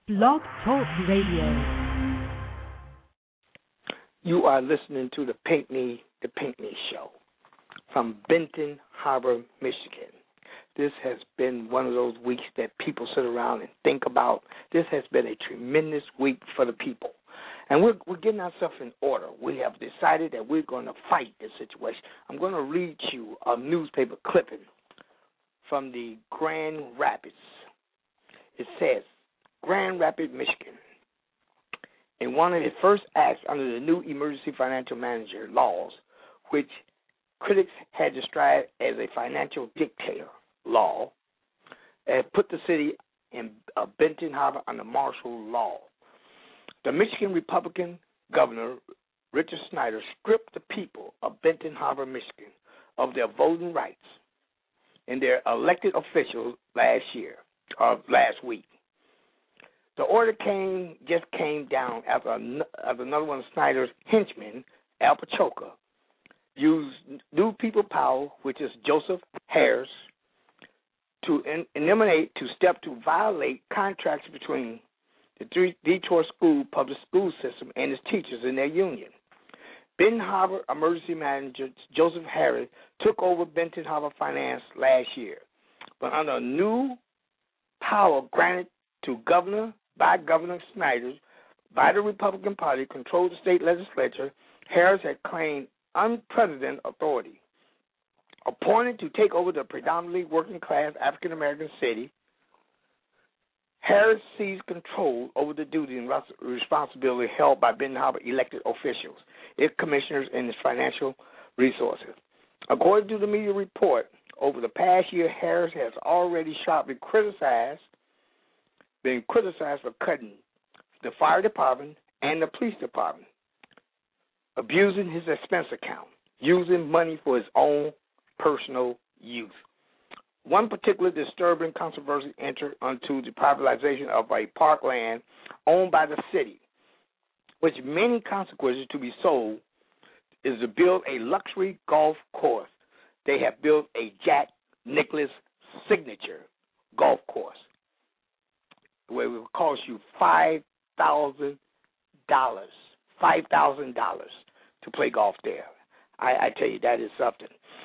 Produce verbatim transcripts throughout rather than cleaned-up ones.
Blog Talk Radio. You are listening to the Pinckney, the Pinckney Show from Benton Harbor, Michigan. This has been one of those weeks that people sit around and think about. This has been a tremendous week for the people. And we're, we're getting ourselves in order. We have decided that we're going to fight this situation. I'm going to read you a newspaper clipping from the Grand Rapids. It says, Grand Rapids, Michigan. In one of the first acts under the new emergency financial manager laws, which critics had described as a financial dictator law, had put the city in uh, Benton Harbor under martial law. The Michigan Republican governor, Richard Snyder, stripped the people of Benton Harbor, Michigan, of their voting rights and their elected officials last year, or last week. The order came just came down after, after another one of Snyder's henchmen, Al Pachoka, used new people power, which is Joseph Harris, to in, eliminate, to step to violate contracts between the Detroit School public school system and its teachers in their union. Benton Harbor Emergency Manager Joseph Harris took over Benton Harbor Finance last year, but under a new power granted to Governor by Governor Snyder by the Republican Party controlled the state legislature, Harris had claimed unprecedented authority. Appointed to take over the predominantly working-class African-American city, Harris seized control over the duty and responsibility held by Benton Harbor elected officials, its commissioners, and its financial resources. According to the media report, over the past year, Harris has already sharply criticized, been criticized for cutting the fire department and the police department, abusing his expense account, using money for his own personal use. One particular disturbing controversy entered onto the privatization of a parkland owned by the city, which many consequences to be sold, is to build a luxury golf course. They have built a Jack Nicklaus signature golf course, where it will cost you five thousand dollars, five thousand dollars to play golf there. I, I tell you, that is something.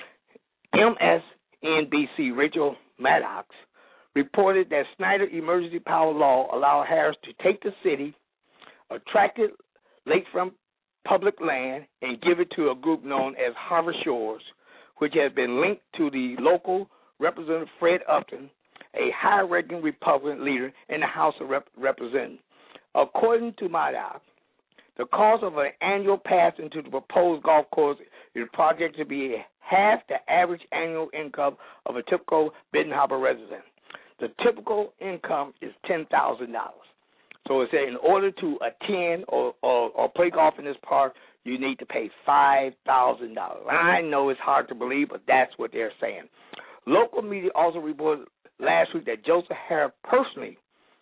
M S N B C Rachel Maddox reported that Snyder emergency power law allowed Harris to take the city, attract it lakefront public land, and give it to a group known as Harbor Shores, which has been linked to the local Representative Fred Upton, a high-ranking Republican leader in the House of Rep- Representatives. According to Maddox, the cost of an annual pass into the proposed golf course is projected to be half the average annual income of a typical Benton Harbor resident. The typical income is ten thousand dollars. So it said in order to attend or, or, or play golf in this park, you need to pay five thousand dollars. I know it's hard to believe, but that's what they're saying. Local media also reported last week that Joseph Harris personally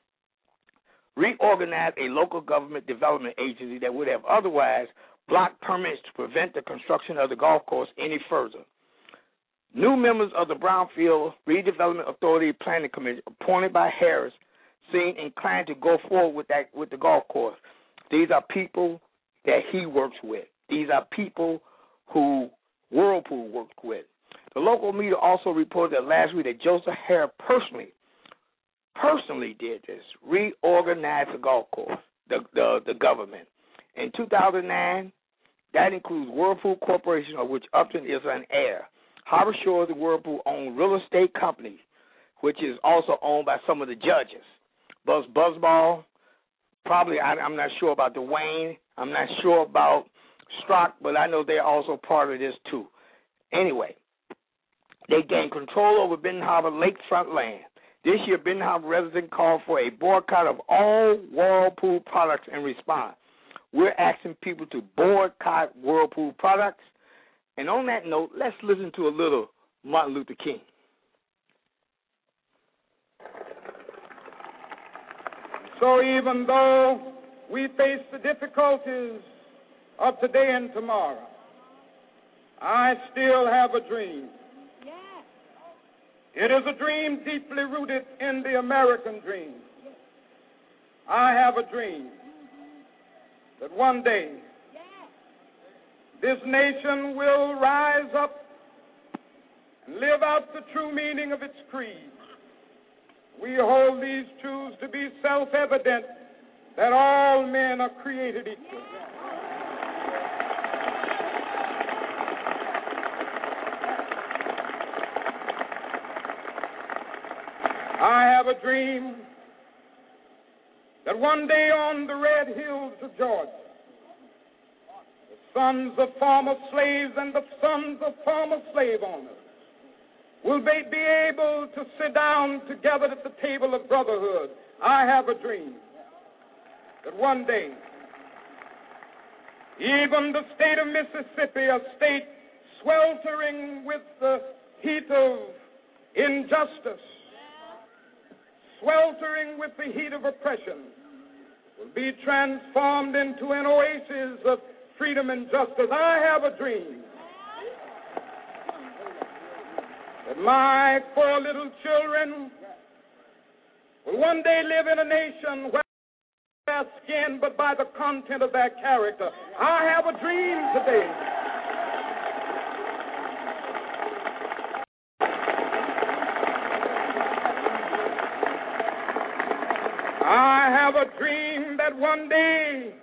reorganized a local government development agency that would have otherwise blocked permits to prevent the construction of the golf course any further. New members of the Brownfield Redevelopment Authority Planning Committee, appointed by Harris, seem inclined to go forward with that with the golf course. These are people that he works with. These are people who Whirlpool worked with. The local media also reported that last week that Joseph Harris personally personally did this, reorganized the golf course, the, the, the government. In two thousand nine, that includes Whirlpool Corporation, of which Upton is an heir. Harbor Shores and Whirlpool own real estate companies, which is also owned by some of the judges. Buzz Buzzball, probably, I, I'm not sure about Dwayne. I'm not sure about Strock, but I know they're also part of this too. Anyway, they gained control over Benton Harbor lakefront land. This year, Benton Harbor residents called for a boycott of all Whirlpool products in response. We're asking people to boycott Whirlpool products. And on that note, let's listen to a little Martin Luther King. So even though we face the difficulties of today and tomorrow, I still have a dream. It is a dream deeply rooted in the American dream. I have a dream that one day this nation will rise up and live out the true meaning of its creed. We hold these truths to be self-evident, that all men are created equal. I have a dream that one day on the red hills of Georgia, the sons of former slaves and the sons of former slave owners will be, be able to sit down together at the table of brotherhood. I have a dream that one day, even the state of Mississippi, a state sweltering with the heat of injustice, sweltering with the heat of oppression, will be transformed into an oasis of freedom and justice. I have a dream that my four little children will one day live in a nation where their skin, but by the content of their character. I have a dream today I have a dream that one day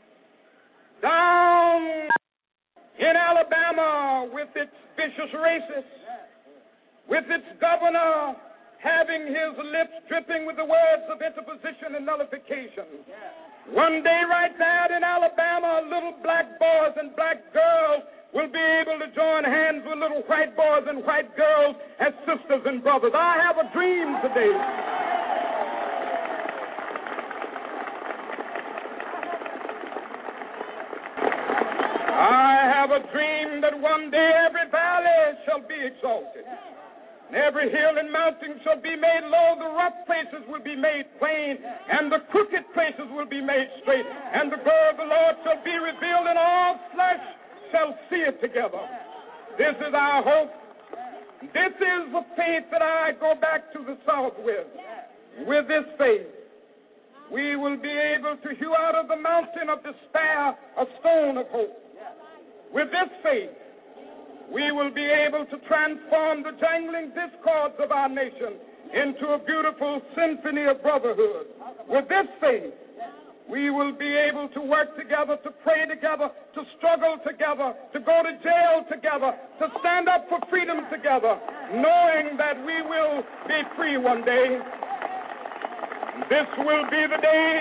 down in Alabama, with its vicious racists, with its governor having his lips dripping with the words of interposition and nullification, one day right there in Alabama, little black boys and black girls will be able to join hands with little white boys and white girls as sisters and brothers. I have a dream today. I have a dream that one day every valley shall be exalted, and every hill and mountain shall be made low, the rough places will be made plain, and the crooked places will be made straight, and the glory of the Lord shall be revealed, and all flesh shall see it together. This is our hope. This is the faith that I go back to the South with. With this faith, we will be able to hew out of the mountain of despair a stone of hope. With this faith, we will be able to transform the jangling discords of our nation into a beautiful symphony of brotherhood. With this faith, we will be able to work together, to pray together, to struggle together, to go to jail together, to stand up for freedom together, knowing that we will be free one day. This will be the day,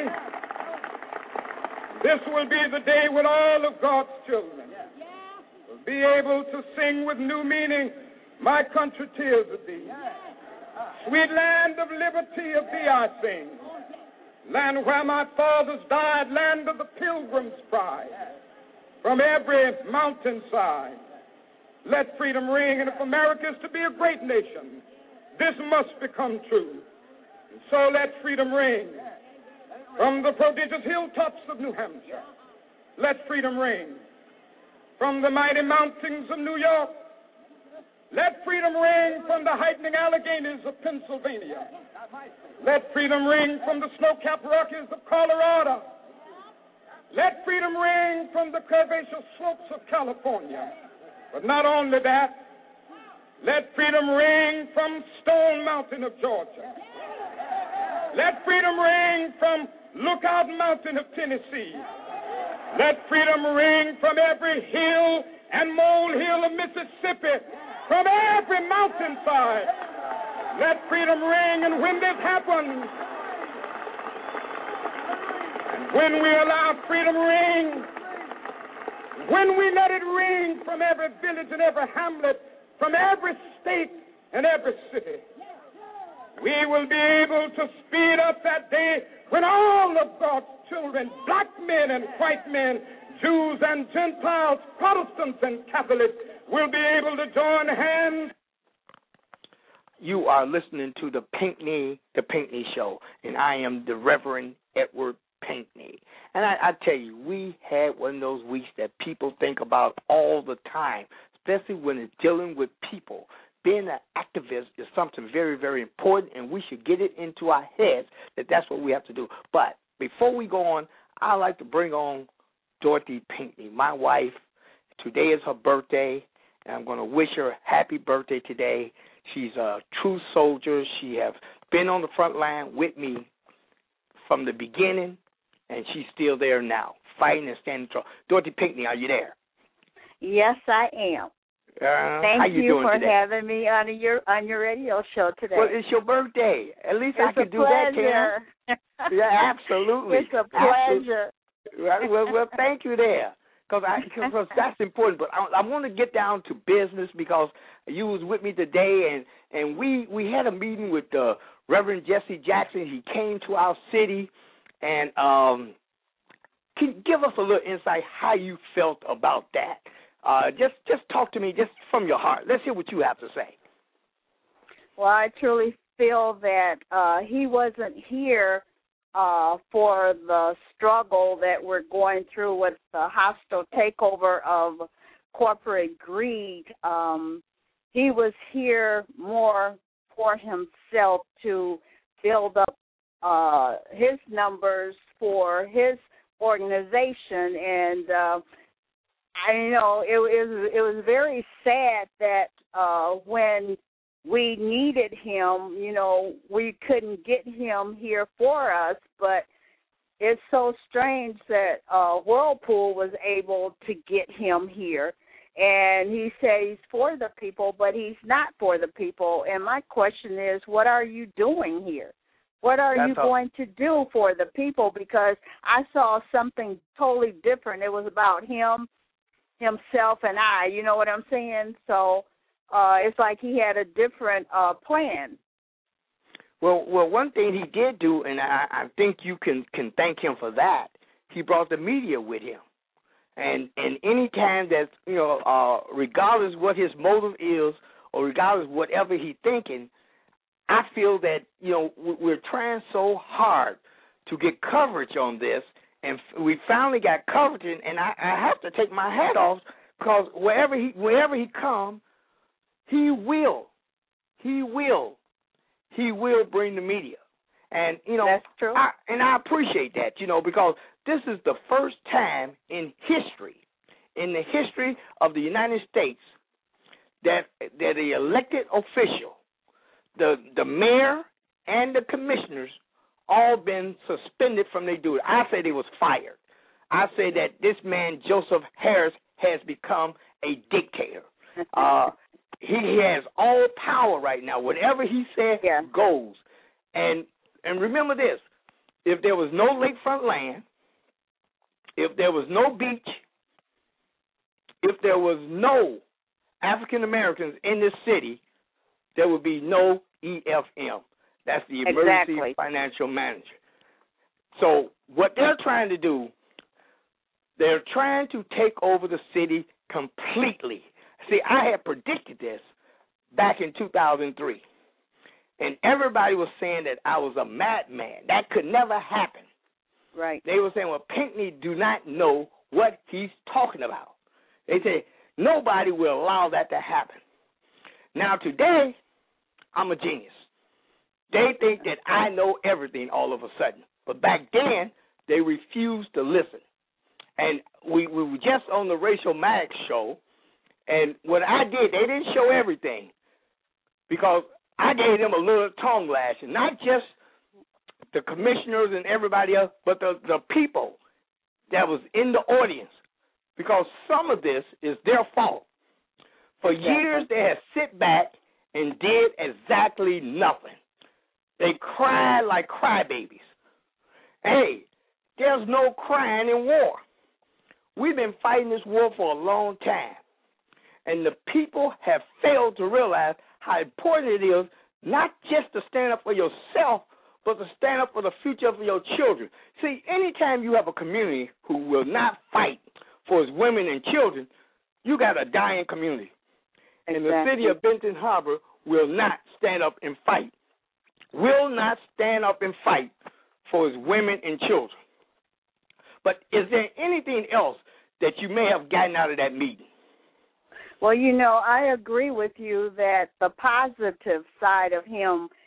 this will be the day when all of God's children be able to sing with new meaning, my country tears of thee. Sweet land of liberty of thee I sing. Land where my fathers died, land of the pilgrim's pride. From every mountainside, let freedom ring. And if America is to be a great nation, this must become true. And so let freedom ring. From the prodigious hilltops of New Hampshire, let freedom ring. From the mighty mountains of New York, let freedom ring. From the heightening Alleghanies of Pennsylvania, let freedom ring. From the snow-capped Rockies of Colorado, let freedom ring. From the curvaceous slopes of California. But not only that, let freedom ring from Stone Mountain of Georgia. Let freedom ring from Lookout Mountain of Tennessee. Let freedom ring from every hill and molehill of Mississippi, from every mountainside. Let freedom ring, and when this happens, and when we allow freedom ring, when we let it ring from every village and every hamlet, from every state and every city, we will be able to speed up that day when all of God's children, black men and white men, Jews and Gentiles, Protestants and Catholics, will be able to join hands. You are listening to the Pinckney, the Pinckney Show, and I am the Reverend Edward Pinckney. And I, I tell you, we had one of those weeks that people think about all the time, especially when it's dealing with people. Being an activist is something very, very important, and we should get it into our heads that that's what we have to do. But before we go on, I'd like to bring on Dorothy Pinckney, my wife. Today is her birthday, and I'm going to wish her happy birthday today. She's a true soldier. She has been on the front line with me from the beginning, and she's still there now, fighting and standing tall. Dorothy Pinckney, are you there? Yes, I am. Uh, Thank how you, you doing for today? having me on your on your radio show today. Well, it's your birthday. At least it's I can a do that, Tim. pleasure. Yeah, absolutely. It's a pleasure. Absolutely. Well, well, thank you there, because I cause that's important. But I, I want to get down to business because you was with me today, and and we we had a meeting with uh, Reverend Jesse Jackson. He came to our city, and um, can you give us a little insight how you felt about that? Uh, just just talk to me just from your heart. Let's hear what you have to say. Well, I truly feel that uh, he wasn't here uh, for the struggle that we're going through with the hostile takeover of corporate greed. Um, he was here more for himself to build up uh, his numbers for his organization, and uh, I know it was it was very sad that uh, when we needed him, you know, we couldn't get him here for us. But it's so strange that uh, Whirlpool was able to get him here, and he said he's for the people, but he's not for the people. And my question is, what are you doing here? What are That's you all. going to do for the people? Because I saw something totally different. It was about him, himself, and I. You know what I'm saying? So uh, it's like he had a different uh, plan. Well, well, one thing he did do, and I, I think you can, can thank him for that. He brought the media with him, and and any time that you know, uh, regardless what his motive is, or regardless whatever he's thinking, I feel that you know we're trying so hard to get coverage on this, and we finally got coverage, and I, I have to take my hat off because wherever he wherever he comes, he will, he will, he will bring the media, and you know, That's true. I, and I appreciate that, you know, because this is the first time in history, in the history of the United States, that that the elected official, the the mayor and the commissioners, all been suspended from their duty. I say they was fired. I say that this man Joseph Harris has become a dictator. Uh, he has all power right now. Whatever he says Yeah. goes. And and remember this: if there was no lakefront land, if there was no beach, if there was no African Americans in this city, there would be no E F M. That's the Emergency Exactly. Financial Manager. So what they're trying to do, they're trying to take over the city completely. See, I had predicted this back in two thousand three, and everybody was saying that I was a madman. That could never happen. Right. They were saying, well, Pinckney do not know what he's talking about. They say, nobody will allow that to happen. Now, today, I'm a genius. They think that I know everything all of a sudden. But back then, they refused to listen. And we, we were just on the Rachel Maddox show, and what I did, they didn't show everything because I gave them a little tongue lashing, not just the commissioners and everybody else, but the, the people that was in the audience, because some of this is their fault. For years, they have sit back and did exactly nothing. They cried like crybabies. Hey, there's no crying in war. We've been fighting this war for a long time, and the people have failed to realize how important it is not just to stand up for yourself, but to stand up for the future of your children. See, anytime you have a community who will not fight for its women and children, you got a dying community. And Exactly. the city of Benton Harbor will not stand up and fight, will not stand up and fight for its women and children. But is there anything else that you may have gotten out of that meeting? Well, you know, I agree with you that the positive side of him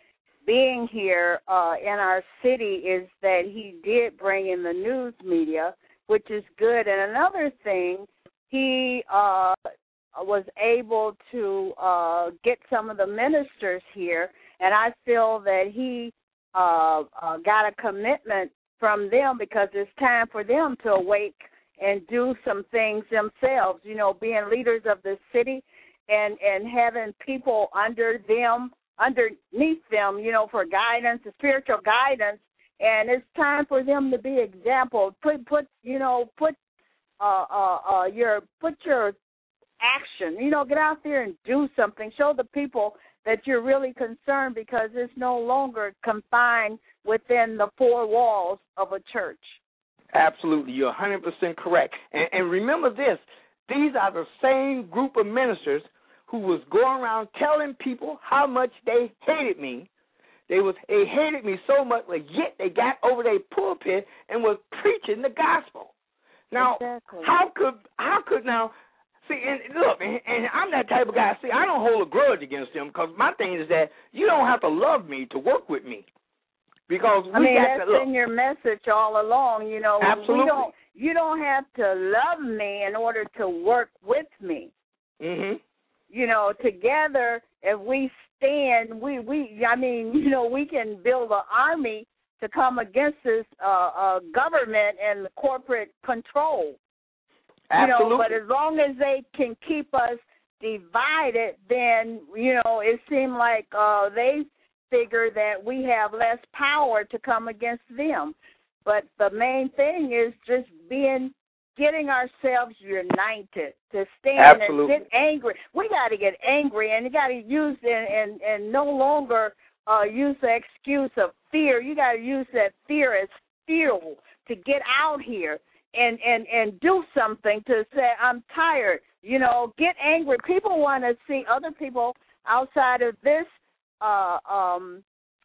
being here uh, in our city is that he did bring in the news media, which is good. And another thing, he uh, was able to uh, get some of the ministers here, and I feel that he uh, uh, got a commitment from them because it's time for them to awake and do some things themselves, you know, being leaders of the city and, and having people under them, underneath them, you know, for guidance, spiritual guidance. And it's time for them to be example. Put, put, you know, put uh, uh, uh, your, put your action, you know, get out there and do something. Show the people that you're really concerned, because it's no longer confined within the four walls of a church. Absolutely. You're one hundred percent correct. And, and remember this, these are the same group of ministers who was going around telling people how much they hated me. They was they hated me so much, but yet they got over their pulpit and was preaching the gospel. Now, exactly. how could how could now see? And look, and, and I'm that type of guy. See, I don't hold a grudge against them, because my thing is that you don't have to love me to work with me. Because we I mean, got that's to, look, been your message all along. You know, absolutely. We don't, you don't have to love me in order to work with me. Mm-hmm. You know, together, if we stand, we, we I mean, you know, we can build an army to come against this uh, uh, government and the corporate control. Absolutely. You know, but as long as they can keep us divided, then, you know, it seemed like uh, they figure that we have less power to come against them. But the main thing is just being, getting ourselves united to stand Absolutely. and get angry. We got to get angry, and you got to use and, and, and no longer uh, use the excuse of fear. You got to use that fear as fuel to get out here and, and, and do something, to say, I'm tired. You know, get angry. People want to see other people outside of this Uh, um,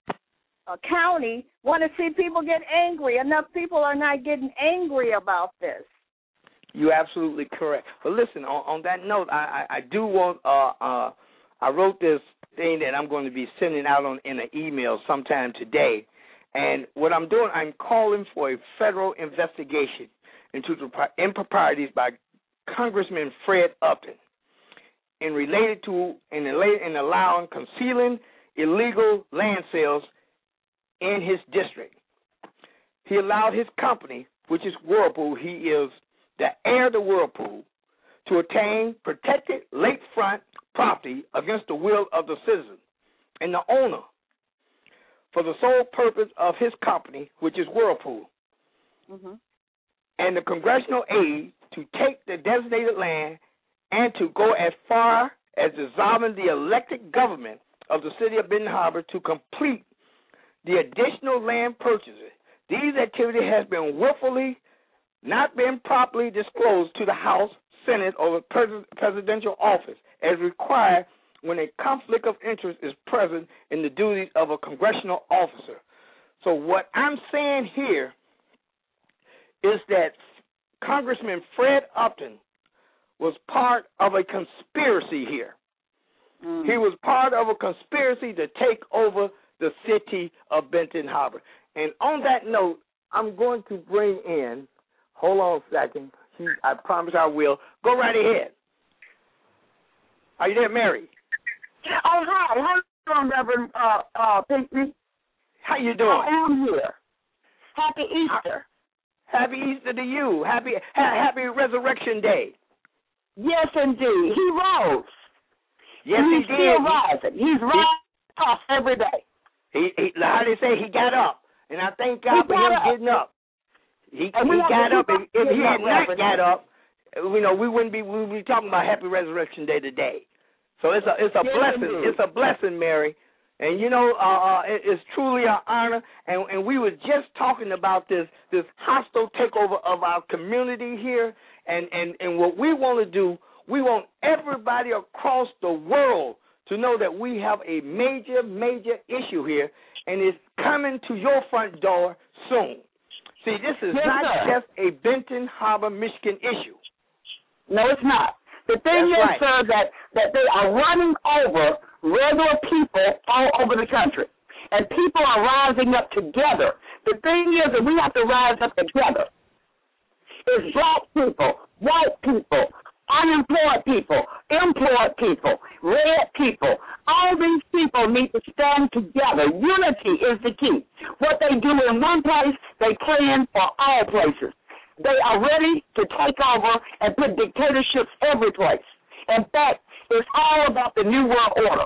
a county want to see people get angry. Enough people are not getting angry about this. You're absolutely correct. But listen, on, on that note, I, I, I do want, uh, uh, I wrote this thing that I'm going to be sending out on in an email sometime today. And what I'm doing, I'm calling for a federal investigation into the improprieties by Congressman Fred Upton in related to in, in allowing concealing illegal land sales in his district. He allowed his company, which is Whirlpool, he is the heir of the Whirlpool, to obtain protected lakefront property against the will of the citizen and the owner for the sole purpose of his company, which is Whirlpool, mm-hmm. and the congressional aid to take the designated land and to go as far as dissolving the elected government of the city of Benton Harbor to complete the additional land purchases. These activities have been willfully not been properly disclosed to the House, Senate, or the pres- presidential office as required when a conflict of interest is present in the duties of a congressional officer. So what I'm saying here is that Congressman Fred Upton was part of a conspiracy here. Mm. He was part of a conspiracy to take over the city of Benton Harbor. And on that note, I'm going to bring in, hold on a second, I promise I will. Go right ahead. Are you there, Mary? Oh, hi. How you doing, Reverend uh, uh, Pinckney? How you doing? I am here. Happy Easter. Happy Easter to you. Happy ha- Happy Resurrection Day. Yes, indeed. He rose. Yes, and he he's did. still rising. He's rising up every day. He, he, how they say, he got up. And I thank God He for him up. getting up. He, And we he have got to up. keep If, if up he getting had up, not Reverend. got up, you know, we wouldn't be we would be talking about Happy Resurrection Day today. So it's a it's a Yes, blessing. indeed. It's a blessing, Mary. And you know, uh, uh, it, it's truly an honor. And, and we were just talking about this this hostile takeover of our community here. And, and, and what we want to do, we want everybody across the world to know that we have a major, major issue here, and it's coming to your front door soon. See, this is Yes, not sir. just a Benton Harbor, Michigan issue. No, it's not. The thing That's is, right. sir, that, that they are running over regular people all over the country. and people are rising up together. The thing is that we have to rise up together. It's black people, white people, unemployed people, employed people, red people. All these people need to stand together. Unity is the key. What they do in one place, they plan for all places. They are ready to take over and put dictatorships every place. In fact, it's all about the New World Order.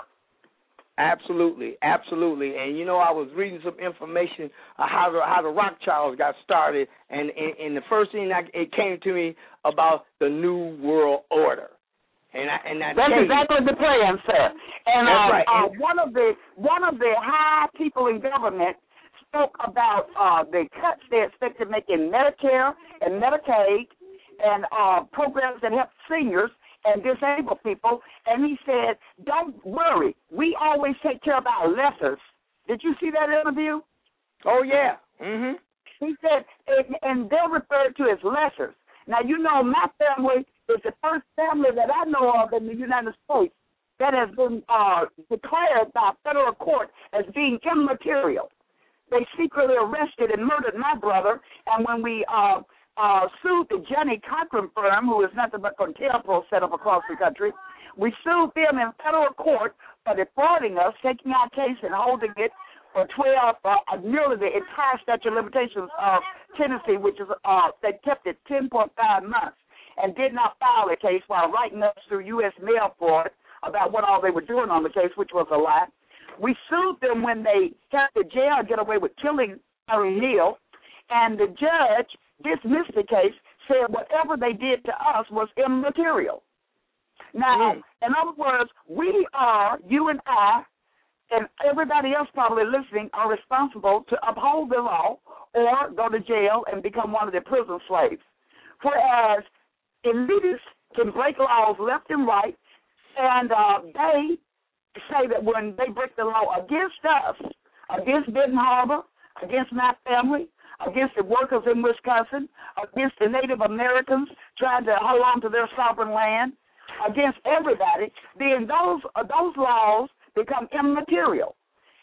Absolutely, absolutely. And, you know, I was reading some information on how the, how the Rothschilds got started, and, and, and the first thing that it came to me about the New World Order. And I, and I That's exactly you, the plan, sir. And, uh, right. uh, and one of the one of the high people in government spoke about uh, the cuts they expect to make in Medicare and Medicaid and uh, programs that help seniors and disabled people, and he said, don't worry, we always take care of our lessers. Did you see that interview? Oh, yeah. Mm-hmm. He said, and, and they're referred to as lessers. Now, you know, my family is the first family that I know of in the United States that has been uh, declared by a federal court as being immaterial. They secretly arrested and murdered my brother, and when we uh, Uh, sued the Johnny Cochran firm, who is nothing but CONTELPRO set up across the country. We sued them in federal court for defrauding us, taking our case and holding it for twelve, uh, nearly the entire statute of limitations of Tennessee, which is, uh, they kept it ten point five months and did not file a case while writing us through U S mail for it about what all they were doing on the case, which was a lie. We sued them when they kept the jail and get away with killing Harry Neal, and the judge dismissed the case, said whatever they did to us was immaterial. Now, mm. in other words, we are, you and I, and everybody else probably listening, are responsible to uphold the law or go to jail and become one of their prison slaves. Whereas elitists can break laws left and right, and uh, they say that when they break the law against us, against Benton Harbor, against my family, against the workers in Wisconsin, against the Native Americans trying to hold on to their sovereign land, against everybody, then those uh, those laws become immaterial.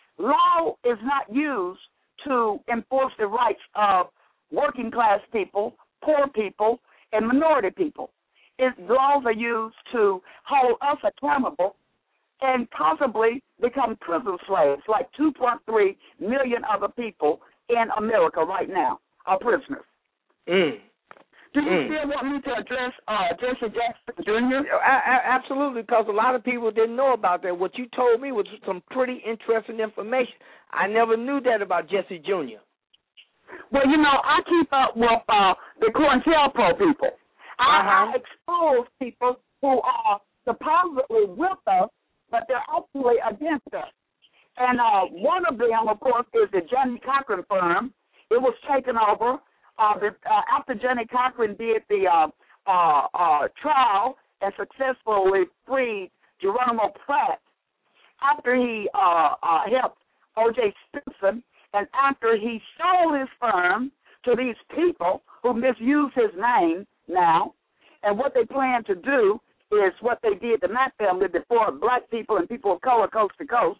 Law is not used to enforce the rights of working class people, poor people, and minority people. It, laws are used to hold us accountable and possibly become prison slaves, like two point three million other people in America right now are prisoners. Mm. Do you mm. still want me to address uh, Jesse Jackson Junior? I, I, absolutely, because a lot of people didn't know about that. What you told me was some pretty interesting information. I never knew that about Jesse Junior Well, you know, I keep up with uh, the COINTELPRO people. I, uh-huh. I expose people who are supposedly with us, but they're actually against us. And uh, one of them, of course, is the Johnny Cochran firm. It was taken over uh, the, uh, after Johnny Cochran did the uh, uh, uh, trial and successfully freed Geronimo Pratt. After he uh, uh, helped O J Simpson, and after he sold his firm to these people who misuse his name now, and what they plan to do is what they did to my family before black people and people of color coast to coast.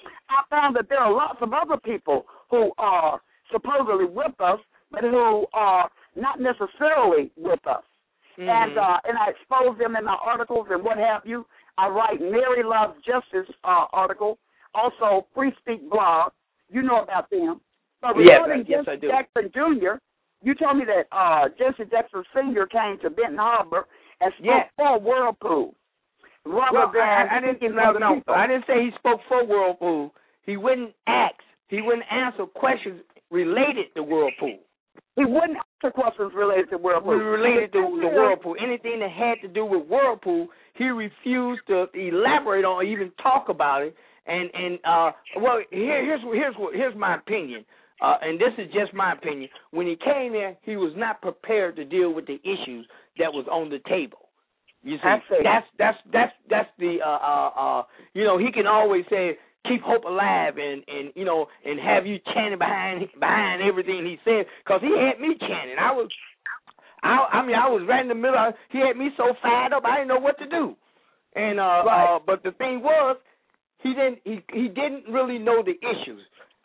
I found that there are lots of other people who are supposedly with us, but who are not necessarily with us. Mm-hmm. And uh, and I expose them in my articles and what have you. I write Mary Loves Justice uh, article, also Free Speak blog. You know about them. But regarding yes, Jesse yes, I do. Jackson Junior, you told me that uh, Jesse Jackson Senior came to Benton Harbor and spoke yeah. for Whirlpool. Well, I, I didn't. No, no, I didn't say he spoke for Whirlpool. He wouldn't ask. He wouldn't answer questions related to Whirlpool. He wouldn't answer questions related to Whirlpool. Related to the Whirlpool. Anything that had to do with Whirlpool, he refused to elaborate on or even talk about it. And and uh, well, here, here's here's what here's my opinion. Uh, and this is just my opinion. When he came there, he was not prepared to deal with the issues that was on the table. You see, that's that's that's that's the uh, uh, uh, you know, he can always say keep hope alive and, and you know and have you chanting behind behind everything he said, because he had me chanting. I was, I, I mean, I was right in the middle. Of, he had me so fired up, I didn't know what to do. And uh, right. uh, but the thing was, he didn't he he didn't really know the issues.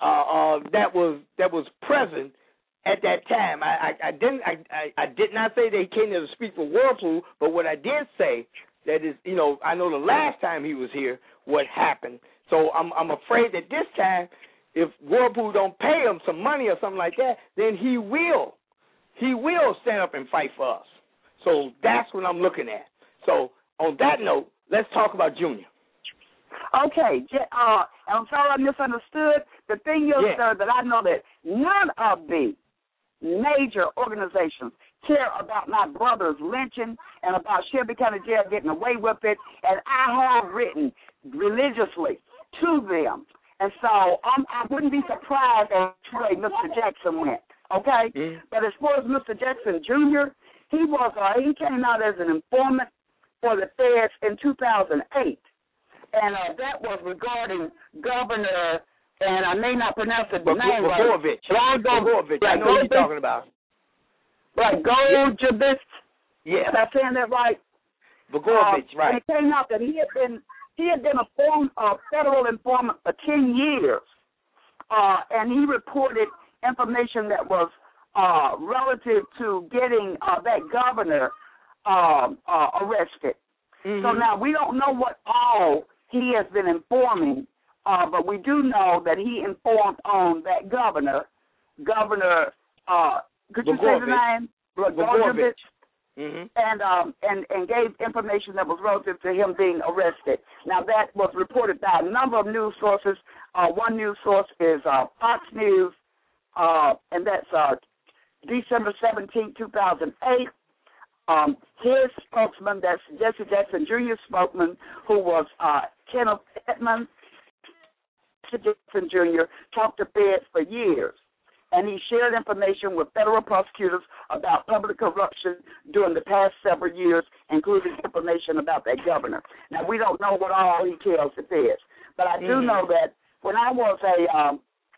uh, uh, that was that was present at that time. I, I, I didn't I, I, I did not say that he came there to speak for Whirlpool, but what I did say that is, you know, I know the last time he was here, what happened. So I'm I'm afraid that this time, if Whirlpool don't pay him some money or something like that, then he will he will stand up and fight for us. So that's what I'm looking at. So on that note, let's talk about Junior. Okay, uh, I'm sorry I misunderstood. The thing is, yeah. sir, that I know that none of the major organizations care about my brother's lynching and about Shelby County Jail getting away with it, and I have written religiously to them. And so um, I wouldn't be surprised if way Mister Jackson went, okay? Mm-hmm. But as far as Mister Jackson Junior, he was uh, he came out as an informant for the feds in two thousand eight. And uh, that was regarding Governor, and I may not pronounce the Bog- name right. Bogorovich. Bogorovich. I know what you're talking about. Right, Gojabis. Yeah. Am I saying that right? Bogorovich, uh, right. And it came out that he had been he had been a form, uh, federal informant for ten years, uh, and he reported information that was uh, relative to getting uh, that governor uh, uh, arrested. Mm-hmm. So now we don't know what all he has been informing, uh, but we do know that he informed on that governor, Governor, uh, could you say the name? Bogorovich. Mm-hmm. And um and, and gave information that was relative to him being arrested. Now that was reported by a number of news sources. Uh, one news source is uh, Fox News, uh, and that's uh, December seventeenth, two thousand eight. Um, his spokesman, that's Jesse Jackson Junior's spokesman, who was uh, Kenneth Edmonds, Jackson Junior, talked to feds for years. And he shared information with federal prosecutors about public corruption during the past several years, including information about that governor. Now, we don't know what all he tells the feds, but I do mm-hmm. know that when I was a, um,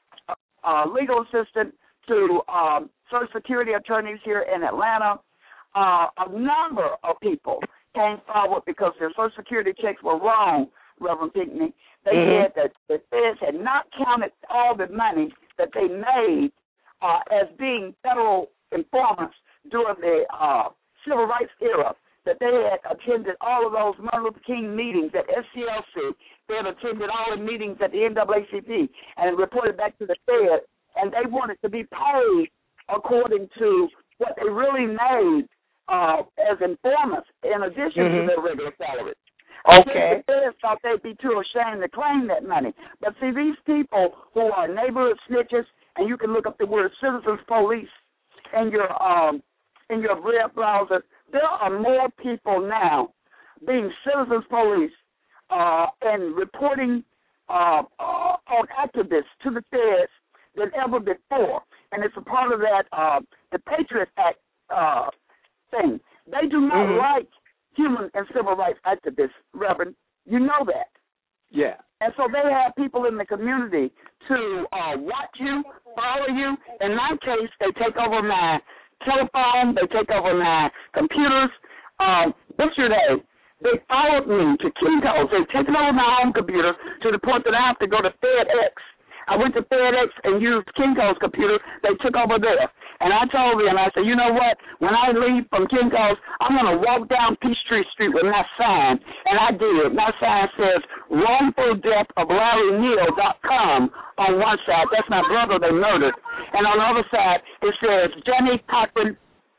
a, a legal assistant to um, Social Security attorneys here in Atlanta, uh, a number of people came forward because their Social Security checks were wrong, Reverend Pinckney. They mm-hmm. said that the feds had not counted all the money that they made Uh, as being federal informants during the uh, civil rights era, that they had attended all of those Martin Luther King meetings at S C L C. They had attended all the meetings at the N double A C P and reported back to the Fed, and they wanted to be paid according to what they really made uh, as informants in addition mm-hmm. to their regular salaries. Okay. The feds thought they'd be too ashamed to claim that money. But see, these people who are neighborhood snitches, and you can look up the word citizens police in your um in your web browser. There are more people now being citizens police uh, and reporting uh, uh, on activists to the feds than ever before, and it's a part of that uh, the Patriot Act uh, thing. They do not mm-hmm. like human and civil rights activists, Reverend. You know that. Yeah. And so they have people in the community to uh, watch you, follow you. In my case, they take over my telephone, they take over my computers. Um, yesterday, they followed me to Kinko's. They've taken over my home computer to the point that I have to go to FedEx. I went to FedEx and used Kinko's computer. They took over there. And I told them, I said, you know what? When I leave from Kinko's, I'm going to walk down Peachtree Street with my sign. And I did. My sign says, wrongful death of Larry Neal dot com on one side. That's my brother they murdered. And on the other side, it says, Johnny Cochran.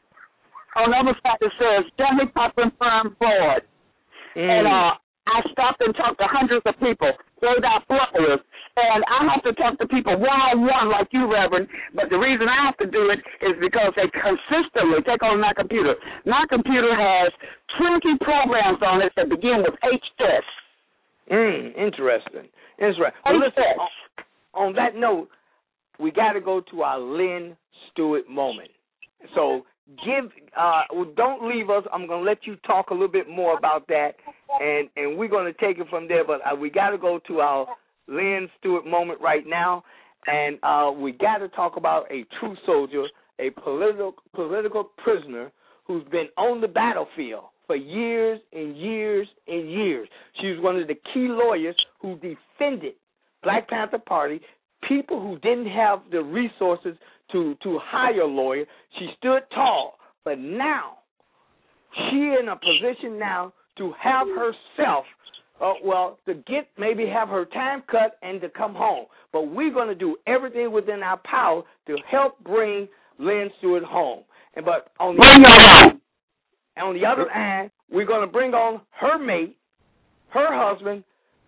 On the other side, it says, Johnny Cochran Firm Fraud. Mm. And uh, I stopped and talked to hundreds of people, gave out flyers, and I have to talk to people one-on-one like you, Reverend, but the reason I have to do it is because they consistently take on my computer. My computer has twenty programs on it that begin with H S. Mm, interesting. Interesting. Well, listen, on, on that note, we got to go to our Lynn Stewart moment. So give, uh, don't leave us. I'm going to let you talk a little bit more about that, and, and we're going to take it from there. But uh, we got to go to our Lynn Stewart moment right now, and uh, we got to talk about a true soldier, a political political prisoner who's been on the battlefield for years and years and years. She was one of the key lawyers who defended Black Panther Party, people who didn't have the resources to, to hire a lawyer. She stood tall. But now, she in a position now to have herself, uh, well, to get maybe have her time cut and to come home. But we're going to do everything within our power to help bring Lynn Stewart home. And but on the other, on the other hand, we're going to bring on her mate, her husband,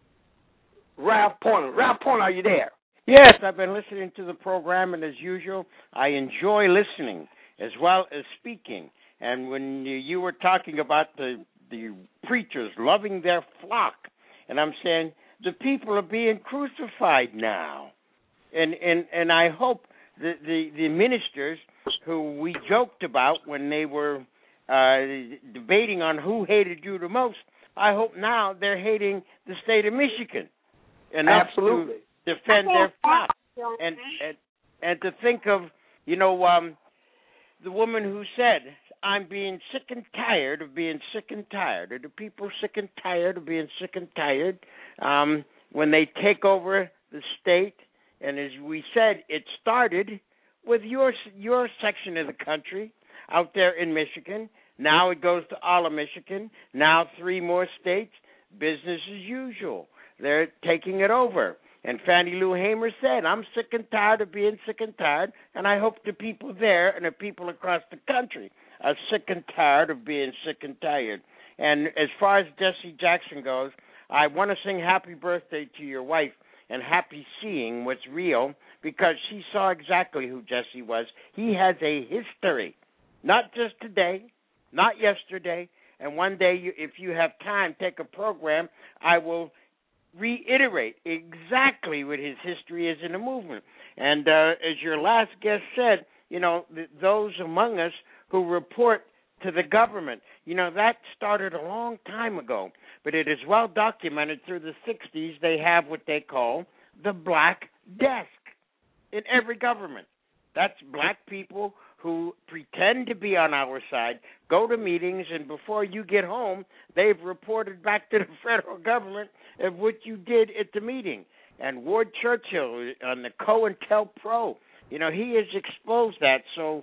Ralph Pointer. Ralph Pointer, are you there? Yes, I've been listening to the program, and as usual, I enjoy listening as well as speaking. And when you were talking about the the preachers loving their flock, and I'm saying the people are being crucified now, and and and I hope the the, the ministers who we joked about when they were uh, debating on who hated you the most, I hope now they're hating the state of Michigan enough Absolutely. to defend their flock, and and and to think of, you know, um, the woman who said, I'm being sick and tired of being sick and tired. Are the people sick and tired of being sick and tired um, when they take over the state? And as we said, it started with your your section of the country out there in Michigan. Now it goes to all of Michigan. Now three more states. Business as usual. They're taking it over. And Fannie Lou Hamer said, I'm sick and tired of being sick and tired, and I hope the people there and the people across the country are sick and tired of being sick and tired. And as far as Jesse Jackson goes, I want to sing happy birthday to your wife and happy seeing what's real, because she saw exactly who Jesse was. He has a history, not just today, not yesterday, and one day, you, if you have time, take a program, I will reiterate exactly what his history is in the movement. And uh, as your last guest said, you know, th- those among us who report to the government, you know, that started a long time ago, but it is well documented through the sixties. They have what they call the black desk in every government. That's black people who pretend to be on our side, go to meetings, and before you get home, they've reported back to the federal government of what you did at the meeting. And Ward Churchill on the COINTELPRO, you know, he has exposed that so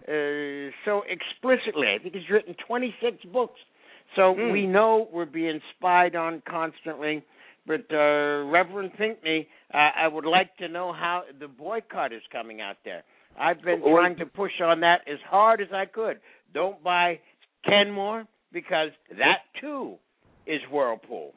uh, so explicitly. I think he's written twenty-six books. So mm. we know we're being spied on constantly. But uh, Reverend Pinckney, uh, I would like to know how the boycott is coming out there. I've been trying to push on that as hard as I could. Don't buy Kenmore, because that, too, is Whirlpool.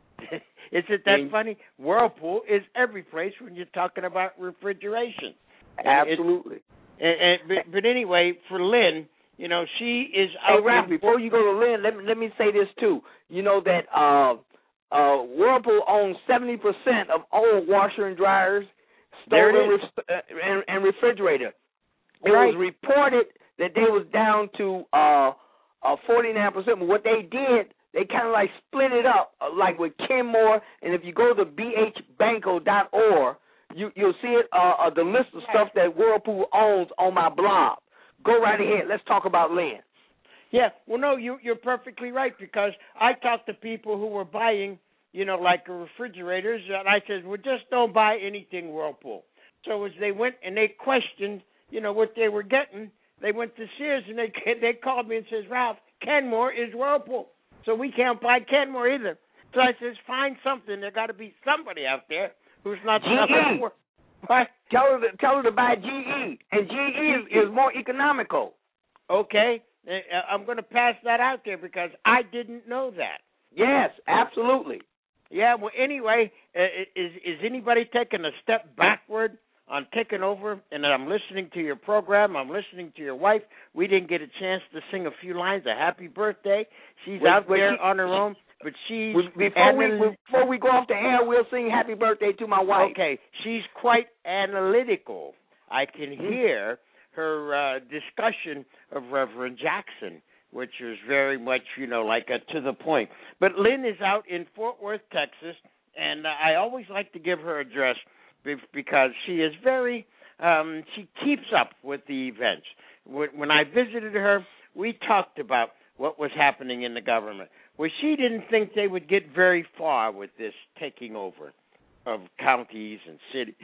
Isn't that mm. funny? Whirlpool is every place when you're talking about refrigeration. Absolutely. And, and, but, but anyway, for Lynn, you know, she is out. Hey, Ralph, in- before you go to Lynn, let me, let me say this, too. You know that uh, uh, Whirlpool owns seventy percent of all washer and dryers, stove and, ref- and, and refrigerator. It right. was reported that they was down to uh, uh, forty-nine percent, but what they did, they kind of like split it up, uh, like with Kenmore, and if you go to b h banco dot org, you, you'll see it, uh, uh, the list of stuff that Whirlpool owns on my blog. Go right ahead. Let's talk about Lynn. Yeah, well, no, you, you're perfectly right, because I talked to people who were buying, you know, like refrigerators, and I said, well, just don't buy anything Whirlpool. So as they went and they questioned, you know, what they were getting, they went to Sears and they they called me and says, Ralph, Kenmore is Whirlpool, so we can't buy Kenmore either. So I says, find something. There got to be somebody out there who's not selling Whirlpool. What? Tell her to, tell her to buy G E, and G E is, is more economical. Okay, I'm going to pass that out there because I didn't know that. Yes, absolutely. Yeah, well, anyway, is is anybody taking a step backward on taking over? And I'm listening to your program. I'm listening to your wife. We didn't get a chance to sing a few lines of happy birthday. She's wait, out wait, there she, on her own, but she's... Before we, before we go off the air, we'll sing happy birthday to my wife. Okay, she's quite analytical. I can mm-hmm. hear her uh, discussion of Reverend Jackson, which was very much, you know, like a to the point. But Lynn is out in Fort Worth, Texas, and uh, I always like to give her address because she is very, um, she keeps up with the events. When I visited her, we talked about what was happening in the government, where she didn't think they would get very far with this taking over of counties and cities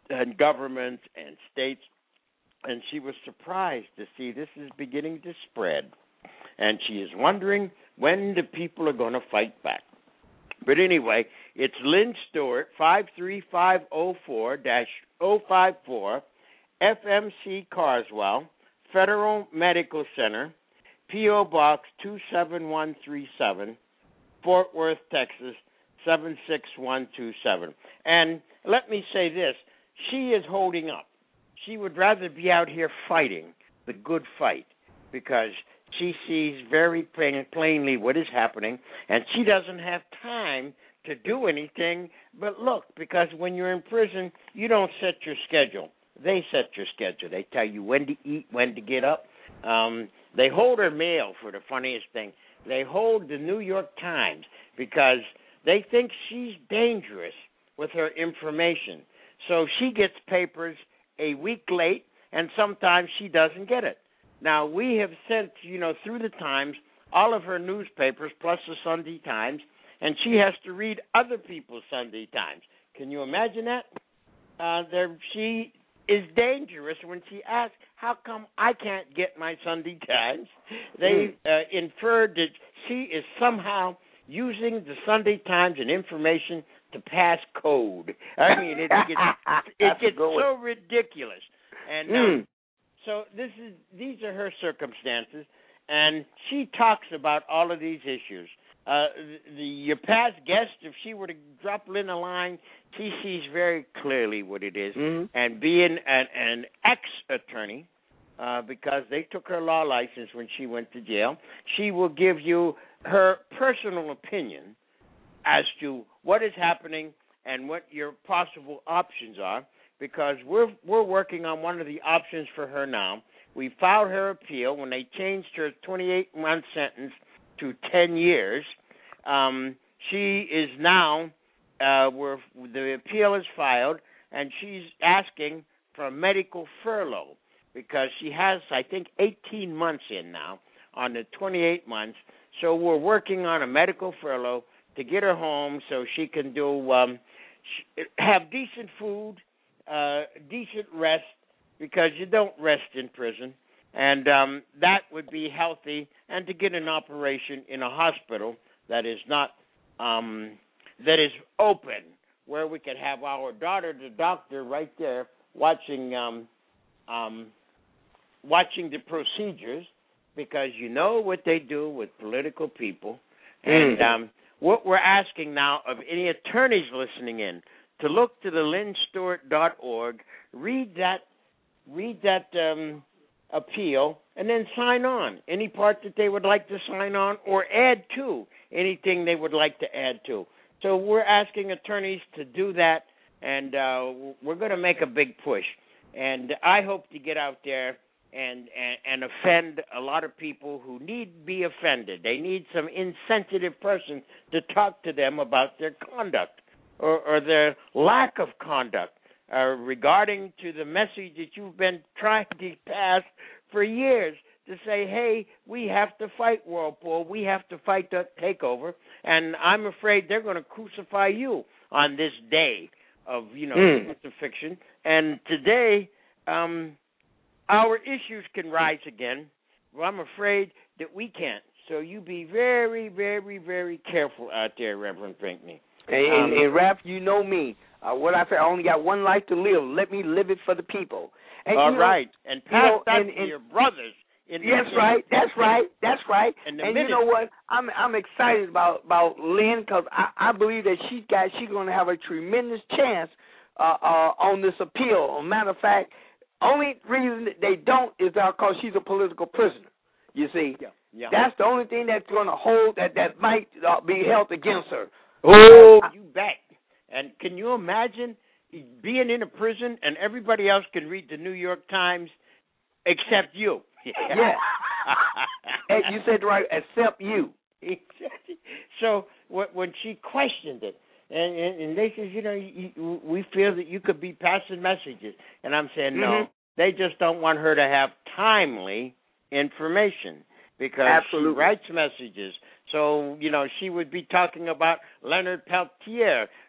and governments and states, and she was surprised to see this is beginning to spread. And she is wondering when the people are going to fight back. But anyway, it's Lynn Stewart, five three five zero four dash zero five four, F M C Carswell, Federal Medical Center, P O. Box two seven one three seven, Fort Worth, Texas, seven six one two seven. And let me say this, she is holding up. She would rather be out here fighting the good fight because she sees very plain, plainly what is happening, and she doesn't have time to do anything but look, because when you're in prison, you don't set your schedule. They set your schedule. They tell you when to eat, when to get up. Um, they hold her mail for the funniest thing. They hold the New York Times because they think she's dangerous with her information. So she gets papers a week late, and sometimes she doesn't get it. Now, we have sent, you know, through the Times, all of her newspapers, plus the Sunday Times, and she has to read other people's Sunday Times. Can you imagine that? Uh, there, she is dangerous when she asks, how come I can't get my Sunday Times? They uh, inferred that she is somehow using the Sunday Times and information to pass code. I mean, it gets, it gets so ridiculous. And um, mm. so this is these are her circumstances, and she talks about all of these issues. Uh, the, your past guest, if she were to drop Lynn a line, she sees very clearly what it is. Mm-hmm. And being an, an ex-attorney, uh, because they took her law license when she went to jail, she will give you her personal opinion as to what is happening and what your possible options are, because we're we're working on one of the options for her now. We filed her appeal when they changed her twenty-eight month sentence to ten years. Um, she is now, uh, where the appeal is filed, and she's asking for a medical furlough because she has, I think, eighteen months in now on the twenty-eight months. So we're working on a medical furlough to get her home so she can do um, sh- have decent food, uh, decent rest, because you don't rest in prison. And um, that would be healthy, and to get an operation in a hospital that is not um, that is open, where we could have our daughter, the doctor, right there watching um, um, watching the procedures, because you know what they do with political people. And um, what we're asking now of any attorneys listening in to look to the lynn stewart dot org, read that, read that. Um, appeal, and then sign on any part that they would like to sign on or add to anything they would like to add to. So we're asking attorneys to do that, and uh, we're going to make a big push. And I hope to get out there and, and, and offend a lot of people who need to be offended. They need some insensitive person to talk to them about their conduct or, or their lack of conduct. Uh, regarding to the message that you've been trying to pass for years, to say, hey, we have to fight Whirlpool, we have to fight the takeover, and I'm afraid they're going to crucify you on this day of, you know, mm. crucifixion. And today, um, our issues can rise again. Well, I'm afraid that we can't. So you be very, very, very careful out there, Reverend Pinckney. And, um, and, and Raph, you know me. Uh, what I say, I only got one life to live. Let me live it for the people. And, all you know, right. And pass you know, that and, to and, your brothers. In that's the right. That's right. That's right. And, and you know what? I'm I'm excited about about Lynn, because I, I believe that she's got she's going to have a tremendous chance uh, uh, on this appeal. As a matter of fact, only reason that they don't is because she's a political prisoner. You see, yeah. Yeah. That's the only thing that's going to hold that that might uh, be held against her. Oh, you bet. And can you imagine being in a prison and everybody else can read the New York Times except you? Yeah. And you said right, except you. So when she questioned it, and, and, and they said, you know, you, we feel that you could be passing messages. And I'm saying, mm-hmm. no, they just don't want her to have timely information, because Absolutely. she writes messages. So, you know, she would be talking about Leonard Peltier,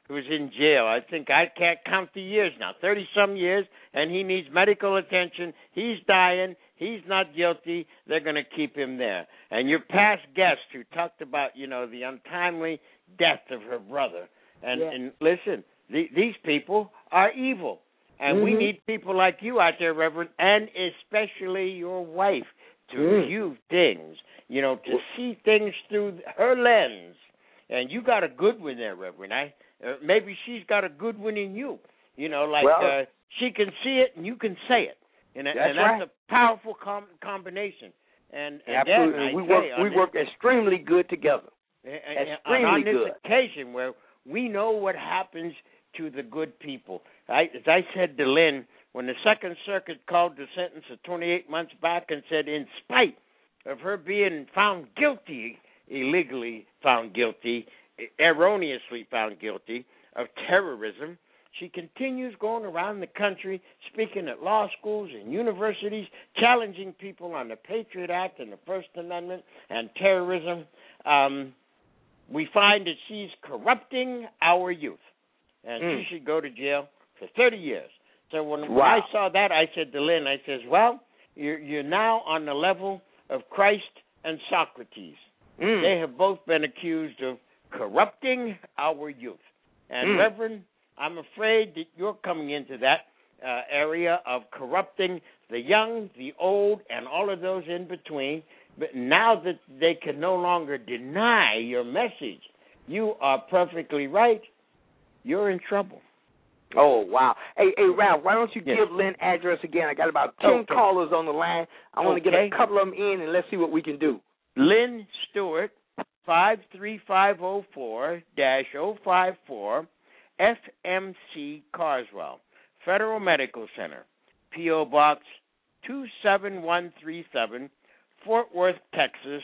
who's in jail. I think I can't count the years now, thirty-some years, and he needs medical attention. He's dying. He's not guilty. They're going to keep him there. And your past guest who talked about, you know, the untimely death of her brother. And, yeah. and listen, the, these people are evil. And mm-hmm. we need people like you out there, Reverend, and especially your wife to mm. view things, you know, to see things through her lens. And you got a good one there, Reverend. I, uh, maybe she's got a good one in you. You know, like well, uh, she can see it and you can say it. And that's, and that's right. a powerful com- combination. And, and absolutely, then, we work you, we this, work extremely good together. And, extremely on this good. occasion, where we know what happens to the good people. I, as I said to Lynn, when the Second Circuit called the sentence of twenty-eight months back and said, in spite of her being found guilty, illegally found guilty, erroneously found guilty of terrorism, she continues going around the country speaking at law schools and universities, challenging people on the Patriot Act and the First Amendment and terrorism. Um, we find that she's corrupting our youth, and mm. she should go to jail for thirty years. So when, wow. when I saw that, I said to Lynn, I says, well, you're, you're now on the level of Christ and Socrates. Mm. They have both been accused of corrupting our youth. And mm. Reverend, I'm afraid that you're coming into that uh, area of corrupting the young, the old, and all of those in between. But now that they can no longer deny your message, you are perfectly right. You're in trouble. Oh, wow. Hey, hey, Ralph, why don't you yes. give Lynn address again? I got about ten okay. callers on the line. I want to okay. get a couple of them in, and let's see what we can do. Lynn Stewart, five three five zero four dash zero five four, F M C Carswell, Federal Medical Center, P O. Box two seven one three seven, Fort Worth, Texas,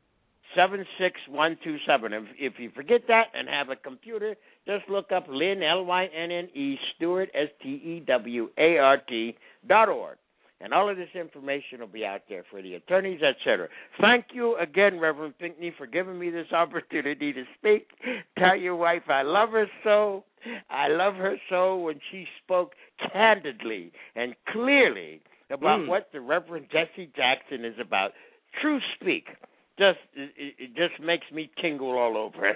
seven six one two seven. If, if you forget that and have a computer, just look up Lynn, L Y N N E, Stewart, S T E W A R T, dot org. And all of this information will be out there for the attorneys, et cetera. Thank you again, Reverend Pinckney, for giving me this opportunity to speak. Tell your wife I love her so. I love her so when she spoke candidly and clearly about mm. what the Reverend Jesse Jackson is about. True speak. Just it, it just makes me tingle all over.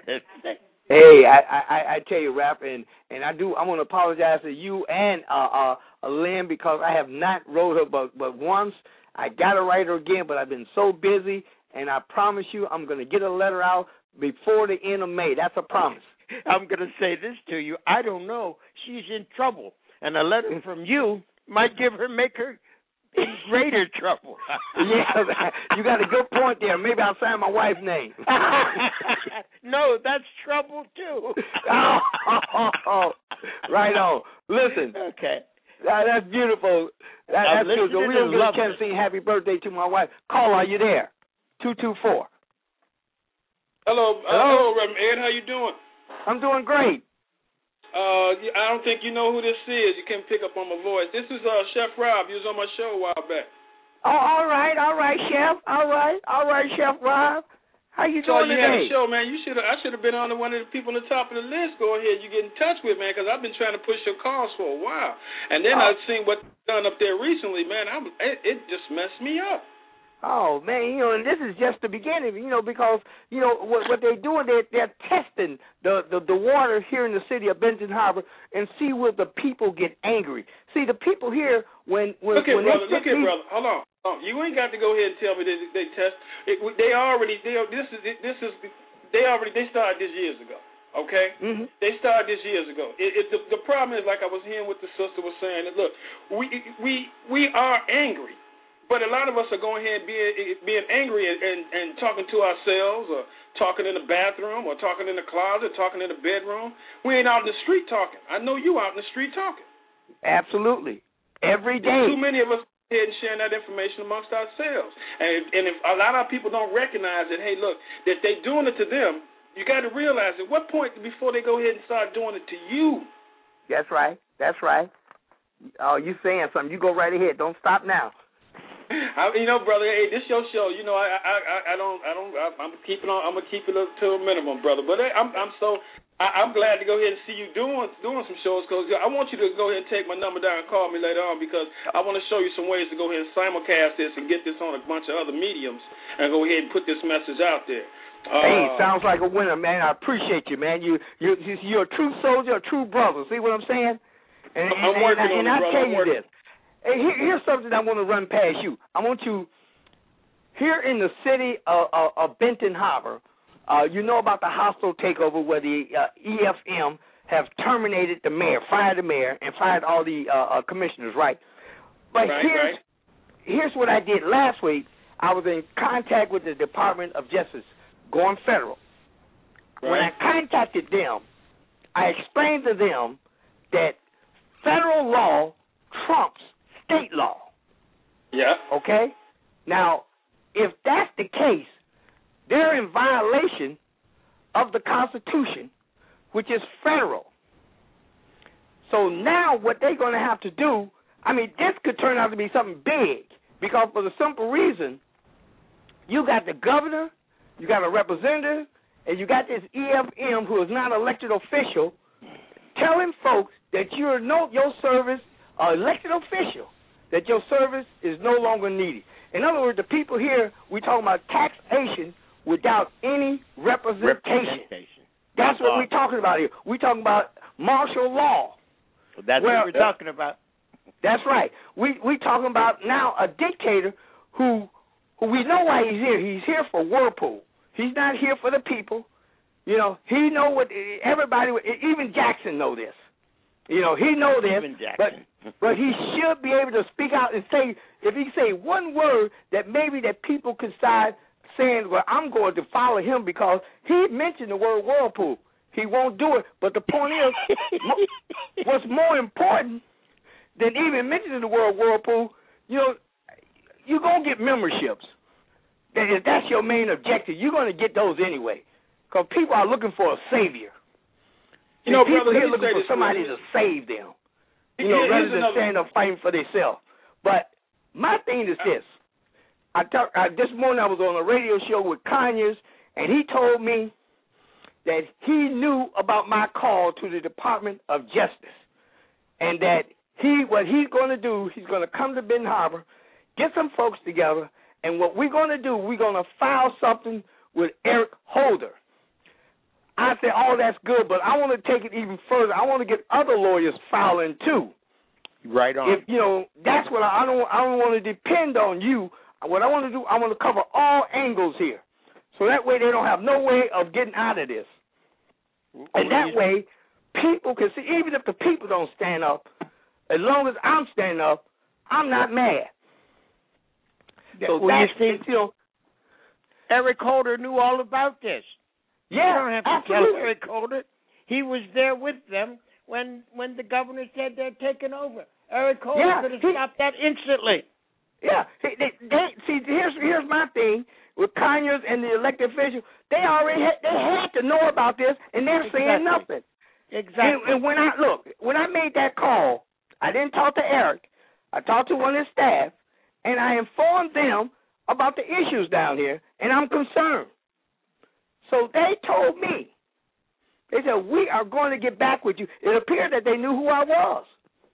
Hey, I, I, I tell you, Rap, and, and I do. I want to apologize to you and uh, uh, Lynn because I have not wrote her, but but once I got to write her again, but I've been so busy, and I promise you, I'm going to get a letter out before the end of May. That's a promise. I'm going to say this to you. I don't know. She's in trouble, and a letter from you might give her, make her in greater trouble. Yeah, you got a good point there. Maybe I'll sign my wife's name. No, that's trouble too. oh, oh, oh, right on. Listen. Okay. That, that's beautiful. That, that's good. So we don't get a chance to sing happy birthday to my wife. Call, are you there? two two four. Hello. Uh, hello. Hello, Reverend Ed. How you doing? I'm doing great. Uh, I don't think you know who this is. You can't pick up on my voice. This is uh, Chef Rob. He was on my show a while back. Oh, all right, all right, Chef. All right, all right, Chef Rob. How you so doing you today? Had a show, man. You should. I should have been on the one of the people on the top of the list. Go ahead, you get in touch with, man, because I've been trying to push your calls for a while. And then oh. I've seen what's done up there recently, man. I'm, it, it just messed me up. Oh, man, you know, and this is just the beginning, you know, because, you know, what, what they're doing, they're, they're testing the, the, the water here in the city of Benton Harbor and see where the people get angry. See, the people here, when... when look here, when brother, look here, these... brother, hold on. Oh, you ain't got to go ahead and tell me they, they test. It, they already, they, this is, this is, they already, they started this years ago, okay? Mm-hmm. They started this years ago. It, it, the, the problem is, like I was hearing what the sister was saying, that, look, we, we, we are angry. But a lot of us are going ahead being being angry and, and, and talking to ourselves or talking in the bathroom or talking in the closet, talking in the bedroom. We ain't out in the street talking. I know you out in the street talking. Absolutely. Every day. There's too many of us ahead and sharing that information amongst ourselves. And if, and if a lot of people don't recognize that, hey, look, that they doing it to them, you got to realize at what point before they go ahead and start doing it to you. That's right. That's right. Oh, you saying something. You go right ahead. Don't stop now. I, you know, brother, hey, this your show. You know, I, I, I don't, I don't, I'm keeping on. I'm gonna keep it up to a minimum, brother. But I'm, I'm so, I, I, I'm glad to go ahead and see you doing doing some shows, because I want you to go ahead and take my number down and call me later on, because I want to show you some ways to go ahead and simulcast this and get this on a bunch of other mediums and go ahead and put this message out there. Uh, hey, sounds like a winner, man. I appreciate you, man. You you you're a true soldier, a true brother. See what I'm saying? And, I'm and, working and, on and it, I brother. tell I'm you working. this. Hey, here, here's something I want to run past you. I want you here in the city of, of, of Benton Harbor. Uh, you know about the hostile takeover where the uh, E F M have terminated the mayor, fired the mayor, and fired all the uh, uh, commissioners, right? But right, here's right. here's what I did last week. I was in contact with the Department of Justice, going federal. Right. When I contacted them, I explained to them that federal law trumps state law. Yeah. Okay? Now, if that's the case, they're in violation of the Constitution, which is federal. So now what they're going to have to do, I mean, this could turn out to be something big, because for the simple reason, you got the governor, you got a representative, and you got this E F M who is not an elected official telling folks that you're no your service, an elected official, that your service is no longer needed. In other words, the people here, we're talking about taxation without any representation. representation. That's what we're talking about here. We're talking about martial law. Well, that's well, what we're talking about. That's right. We we talking about now a dictator who who we know why he's here. He's here for Whirlpool. He's not here for the people. You know, he know what everybody, even Jackson know this. You know, he know this, Even Jackson. but but he should be able to speak out and say, if he say one word that maybe that people could start saying, well, I'm going to follow him because he mentioned the word Whirlpool. He won't do it. But the point is, what's more important than even mentioning the word Whirlpool, you know, you're going to get memberships. If that's your main objective, you're going to get those anyway, because people are looking for a savior. You know, people brother, here let me looking say for this, somebody brother. to save them, you know, Here's rather than another- standing up fighting for themselves. But my thing is this. I talk, I, this morning I was on a radio show with Conyers, and he told me that he knew about my call to the Department of Justice, and that he what he's going to do, he's going to come to Benton Harbor, get some folks together, and what we're going to do, we're going to file something with Eric Holder. I said, oh, that's good, but I want to take it even further. I want to get other lawyers filing too. Right on. If you know, that's what I, I don't. I don't want to depend on you. What I want to do, I want to cover all angles here, so that way they don't have no way of getting out of this. And that way, people can see. Even if the people don't stand up, as long as I'm standing up, I'm not mad. So well, you that's see, you know, Eric Holder knew all about this. yeah, you don't have to absolutely. tell Eric Holder. He was there with them when when the governor said they're taking over. Eric Holder Yeah, could have he- stopped that instantly. Yeah, they, they, they, see, here's here's my thing with Conyers and the elected officials. They already had, they had to know about this, and they're saying Exactly. nothing. Exactly. And, and when I look, when I made that call, I didn't talk to Eric. I talked to one of his staff, and I informed them about the issues down here, and I'm concerned. So they told me, they said, we are going to get back with you. It appeared that they knew who I was.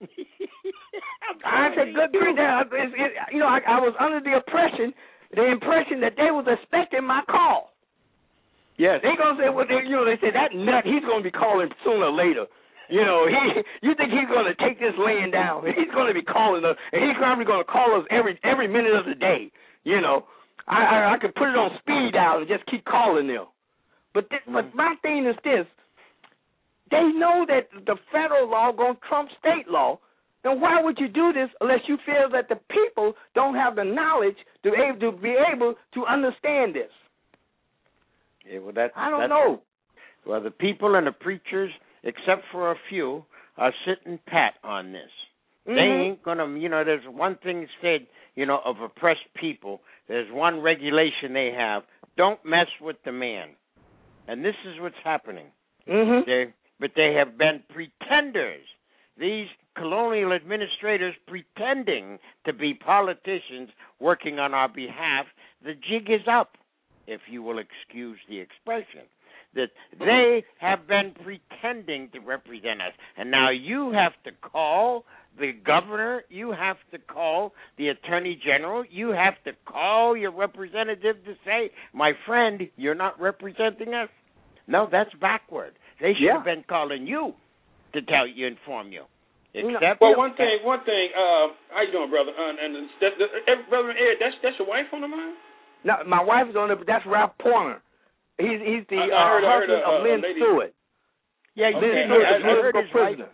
I said, good grief. Now, it, it, you know, I, I was under the impression, the impression that they was expecting my call. Yes. They gonna say, well, they, you know, they said that nut, he's gonna be calling sooner or later. You know, he, you think he's gonna take this laying down? He's gonna be calling us, and he's probably gonna call us every every minute of the day. You know, I I, I could put it on speed dial and just keep calling them. But th- but my thing is this: they know that the federal law gonna trump state law. Then why would you do this unless you feel that the people don't have the knowledge to be able to, be able to understand this? Yeah, well, that's, I don't that's, know. Well, the people and the preachers, except for a few, are sitting pat on this. Mm-hmm. They ain't going to, you know, there's one thing said, you know, of oppressed people. There's one regulation they have. Don't mess with the man. And this is what's happening. Mm-hmm. They, but they have been pretenders. These colonial administrators pretending to be politicians working on our behalf. The jig is up, if you will excuse the expression. that they have been pretending to represent us. And now you have to call the governor, you have to call the attorney general, you have to call your representative to say, my friend, you're not representing us. No, that's backward. They should yeah. have been calling you to tell you, inform you. Except well, one thing, one thing. Uh, how you doing, brother? Uh, and that, that, that, brother Ed, that's that's your wife on the line? No, my wife is on the. That's Ralph Porter. He's he's the I, I uh, heard, husband I heard, uh, of Lynn lady. Stewart. Yeah, Lynn okay. Stewart, I, the I heard political his prisoner.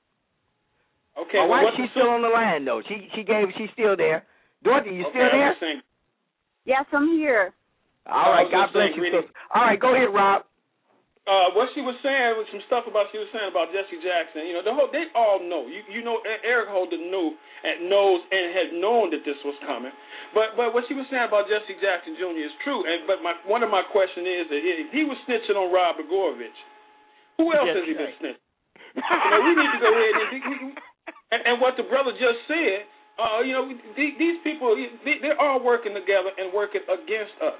Wife. Okay, my well, wife, she's still on the line though. She she gave. She's still there. Dorothy, you okay, still there? Yes, I'm here. All right, God bless you. Sister. All right, go ahead, Rob. Uh, what she was saying was some stuff about she was saying about Jesse Jackson. You know, the whole they all know. You you know, Eric Holder knew and knows and had known that this was coming. But but what she was saying about Jesse Jackson Junior is true. And but my one of my question is that if he was snitching on Rob Blagojevich, who else has he been snitching? You know, we need to go ahead and and, and what the brother just said. Uh, you know, these, these people they, they're all working together and working against us.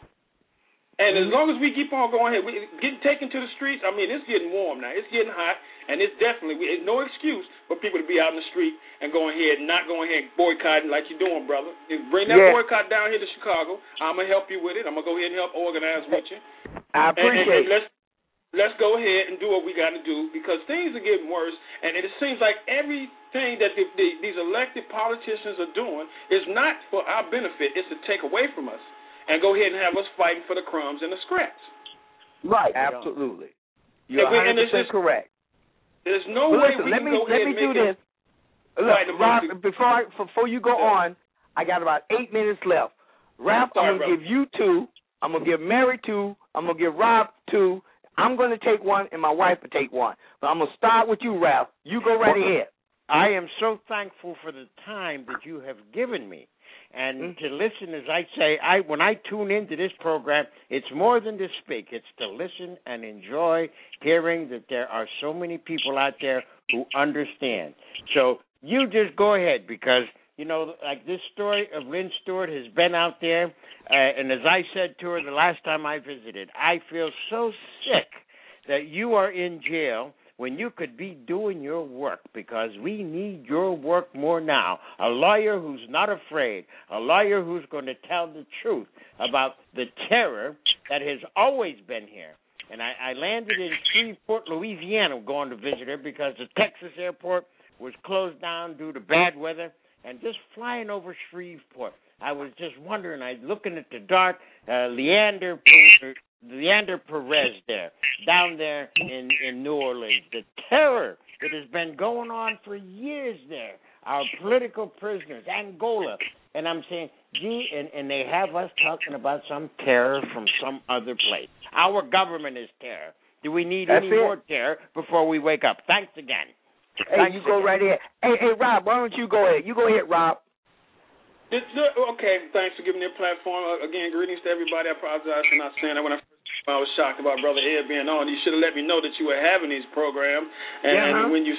And as long as we keep on going ahead, we getting taken to the streets. I mean, it's getting warm now. It's getting hot, and it's definitely it's no excuse for people to be out in the street and going ahead and not going ahead and boycotting like you're doing, brother. Bring that yeah. boycott down here to Chicago. I'm gonna help you with it. I'm gonna go ahead and help organize with you. I appreciate and, and, and it. Let's let's go ahead and do what we got to do because things are getting worse, and it seems like everything that the, the, these elected politicians are doing is not for our benefit. It's to take away from us. And go ahead and have us fighting for the crumbs and the scraps. Right, absolutely. You're and we, one hundred percent just, correct. There's no but way listen, we let can me, go let ahead me and do make this. it. Look, Rob, before I, before you go yeah. on, I got about eight minutes left. Ralph, Sorry, I'm going to give you two. I'm going to give Mary two. I'm going to give Rob two. I'm going to take one, and my wife will take one. But I'm going to start with you, Ralph. You go right ahead. I am so thankful for the time that you have given me. And mm-hmm. to listen, as I say, I when I tune into this program, it's more than to speak. It's to listen and enjoy hearing that there are so many people out there who understand. So you just go ahead because, you know, like this story of Lynn Stewart has been out there. Uh, and as I said to her the last time I visited, I feel so sick that you are in jail when you could be doing your work, because we need your work more now. A lawyer who's not afraid, a lawyer who's going to tell the truth about the terror that has always been here. And I, I landed in Shreveport, Louisiana, going to visit her because the Texas airport was closed down due to bad weather. And just flying over Shreveport, I was just wondering, I was looking at the dark, uh, Leander Leander Perez there, down there in, in New Orleans. The terror that has been going on for years there. Our political prisoners, Angola. And I'm saying, gee, and, and they have us talking about some terror from some other place. Our government is terror. Do we need That's any it. more terror before we wake up? Thanks again. Hey, Thanks you go again. right ahead. Hey, hey, Rob, why don't you go ahead? You go ahead, Rob. This, okay, thanks for giving me a platform. Uh, again, greetings to everybody. I apologize for not saying that when I I was shocked about Brother Ed being on. You should have let me know that you were having these programs. And, yeah, and huh? when you,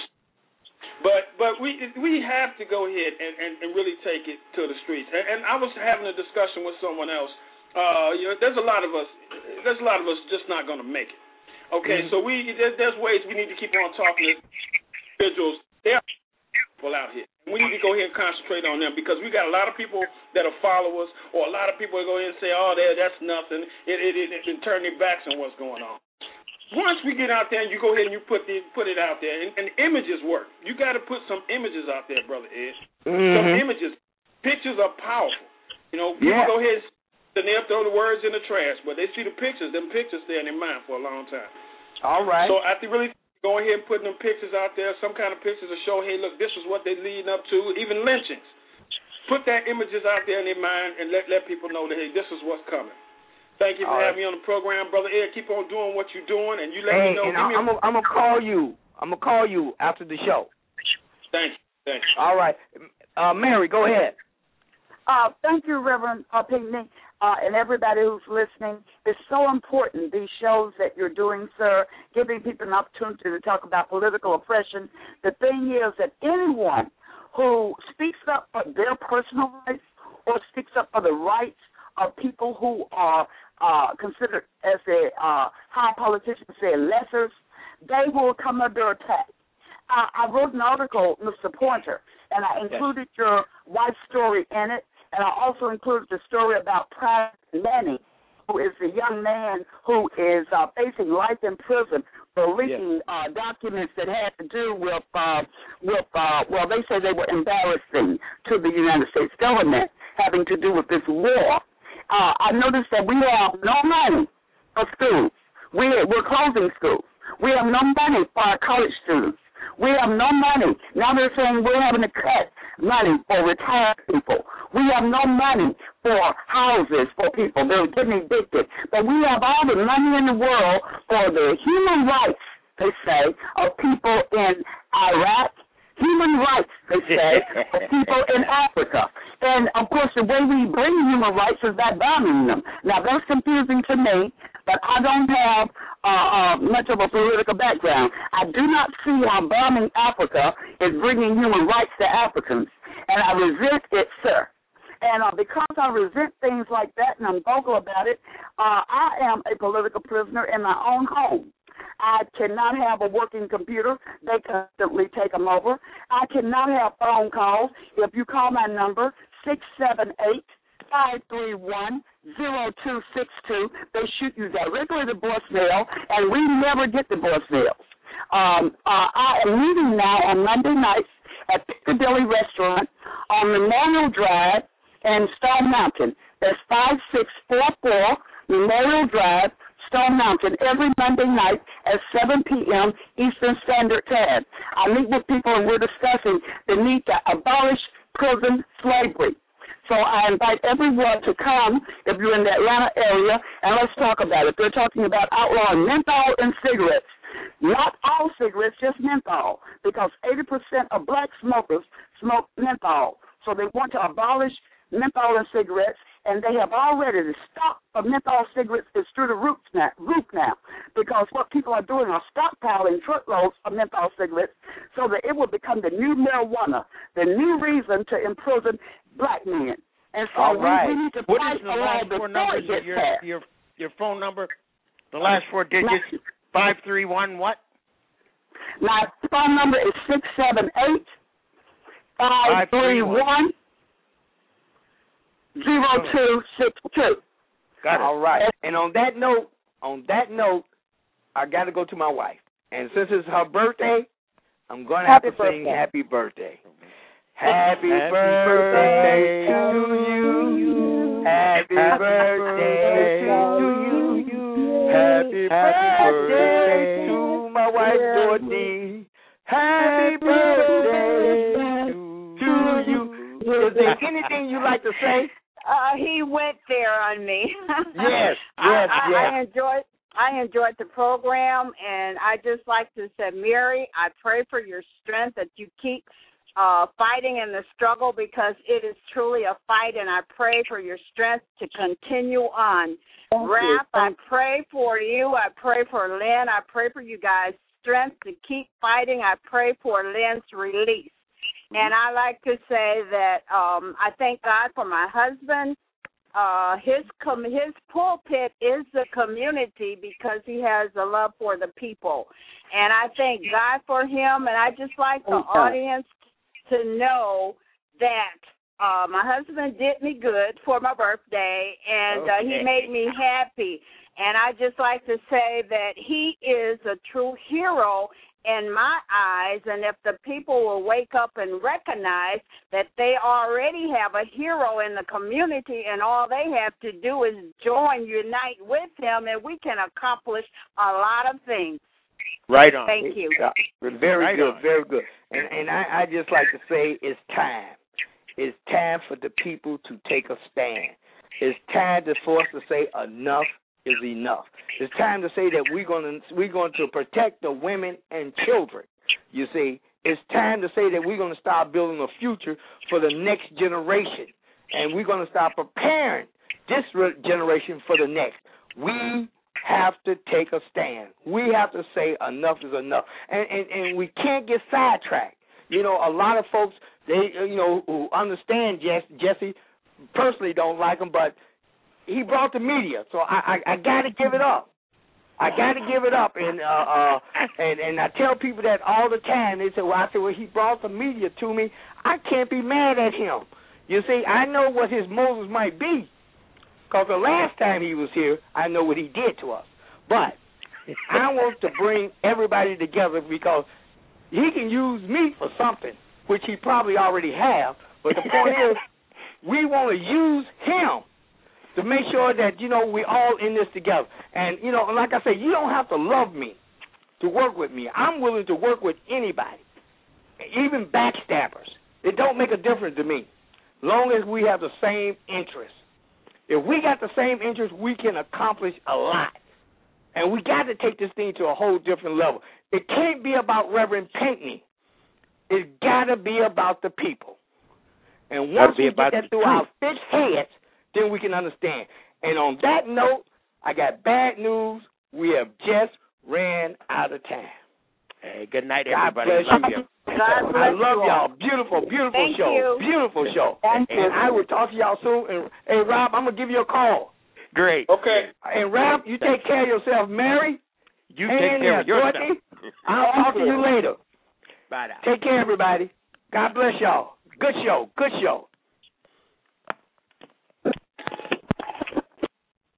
but but we we have to go ahead and, and, and really take it to the streets. And, and I was having a discussion with someone else. Uh, you know, there's a lot of us. There's a lot of us just not going to make it. Okay, mm-hmm. so we there, there's ways we need to keep on talking to individuals. There are people out here. We need to go ahead and concentrate on them because we got a lot of people that'll follow us, or a lot of people that go ahead and say, "Oh, there, that's nothing," it, it, it, it, and turn their backs on what's going on. Once we get out there and you go ahead and you put the, put it out there, and, and images work. You got to put some images out there, Brother Ed. Mm-hmm. Some images. Pictures are powerful. You know, people yeah. go ahead and they'll throw the words in the trash, but they see the pictures. Them pictures stay in their mind for a long time. All right. So I think really. Go ahead and put them pictures out there, some kind of pictures to show, hey, look, this is what they're leading up to, even lynchings. Put that images out there in their mind and let, let people know that, hey, this is what's coming. Thank you for All having right. me on the program, Brother Ed. Keep on doing what you're doing, and you let hey, me know. And I'm going to call you. I'm going to call you after the show. Thank you. Thank you. All right. Uh, Mary, go ahead. Uh, thank you, Reverend uh, Pinckney, uh, and everybody who's listening. It's so important, these shows that you're doing, sir, giving people an opportunity to talk about political oppression. The thing is that anyone who speaks up for their personal rights or speaks up for the rights of people who are uh, considered as a uh, how politicians say lessers, they will come under attack. Uh, I wrote an article, Mister Pointer, and I included yes. your wife's story in it, and I also included the story about Private Manning, who is the young man who is uh, facing life in prison for leaking yes. uh, documents that had to do with, uh, with uh, well, they say they were embarrassing to the United States government, having to do with this war. Uh, I noticed that we have no money for schools. We, we're closing schools. We have no money for our college students. We have no money. Now they're saying we're having to cut money for retired people. We have no money for houses for people. They're getting evicted. But we have all the money in the world for the human rights, they say, of people in Iraq, human rights, they say, of people in Africa. And, of course, the way we bring human rights is by bombing them. Now, that's confusing to me, but I don't have uh, uh, much of a political background. I do not see how bombing Africa is bringing human rights to Africans, and I resent it, sir. And uh, because I resent things like that and I'm vocal about it, uh, I am a political prisoner in my own home. I cannot have a working computer. They constantly take them over. I cannot have phone calls. If you call my number, six seven eight, five three one, zero two six two, they shoot you directly to voicemail, and we never get the voicemails. Um, uh, I am meeting now on Monday nights at Piccadilly Restaurant on Memorial Drive in Stone Mountain. That's five six four four Memorial Drive, Stone Mountain, every Monday night at seven p.m. Eastern Standard Time. I meet with people and we're discussing the need to abolish prison slavery. So I invite everyone to come if you're in the Atlanta area, and let's talk about it. They're talking about outlawing menthol and cigarettes. Not all cigarettes, just menthol, because eighty percent of black smokers smoke menthol. So they want to abolish menthol and cigarettes, and they have already, the stock of menthol cigarettes is through the roof now, roof now, because what people are doing are stockpiling truckloads of menthol cigarettes so that it will become the new marijuana, the new reason to imprison black men. And so All right. we, we need to what fight is the last four numbers of your, your, your phone number? The last four digits, five three one what? My phone number is six seven eight, five three one, zero two six two. Got it. All right. And on that note, on that note, I got to go to my wife. And since it's her birthday, I'm going to have to sing happy birthday. Happy, happy birthday, birthday to you. Happy, happy birthday to you. Happy, happy birthday to my wife, Dorothy. Happy birthday to you. Is there anything you'd like to say? Uh, he went there on me. Yes, yes, I, I, yes. I enjoyed. I enjoyed the program, and I just like to say, Mary, I pray for your strength that you keep uh, fighting in the struggle, because it is truly a fight, and I pray for your strength to continue on. Thank Rap, you. I pray for you. I pray for Lynn. I pray for you guys' strength to keep fighting. I pray for Lynn's release. And I like to say that um, I thank God for my husband. Uh, his com- his pulpit is the community, because he has a love for the people. And I thank God for him. And I just like the audience to know that uh, my husband did me good for my birthday, and uh, he made me happy. And I just like to say that he is a true hero in my eyes, and if the people will wake up and recognize that they already have a hero in the community, and all they have to do is join, unite with him, and we can accomplish a lot of things. Right on. Thank you. Very right good, on. very good. And, and I, I just like to say it's time. It's time for the people to take a stand. It's time for us to say enough is enough. It's time to say that we're going to we're going to protect the women and children. You see, it's time to say that we're going to start building a future for the next generation, and we're going to start preparing this generation for the next. We have to take a stand. We have to say enough is enough, and and, and we can't get sidetracked. You know, a lot of folks, they you know who understand Jesse, Jesse personally don't like him, but he brought the media, so I I, I got to give it up. I got to give it up, and uh, uh, and and I tell people that all the time. They say, "Well," I say, "Well, he brought the media to me. I can't be mad at him." You see, I know what his motives might be, because the last time he was here, I know what he did to us. But I want to bring everybody together because he can use me for something, which he probably already have. But the point is, we want to use him to make sure that, you know, we're all in this together. And, you know, like I say, you don't have to love me to work with me. I'm willing to work with anybody, even backstabbers. It don't make a difference to me, long as we have the same interest. If we got the same interest, we can accomplish a lot. And we got to take this thing to a whole different level. It can't be about Reverend Pinckney. It's got to be about the people. And once we get that through our fixed heads, then we can understand. And on that note, I got bad news. We have just ran out of time. Hey, good night, God everybody. Bless you. God bless I love you y'all. Beautiful, beautiful Thank show. You. Beautiful show. Thank and you. I will talk to y'all soon. And, hey, Rob, I'm going to give you a call. Great. Okay. And, Rob, you take care of yourself. Mary, you take care of yourself. Dorothy, I'll talk to you later. Bye now. Take care, everybody. God bless y'all. Good show. Good show.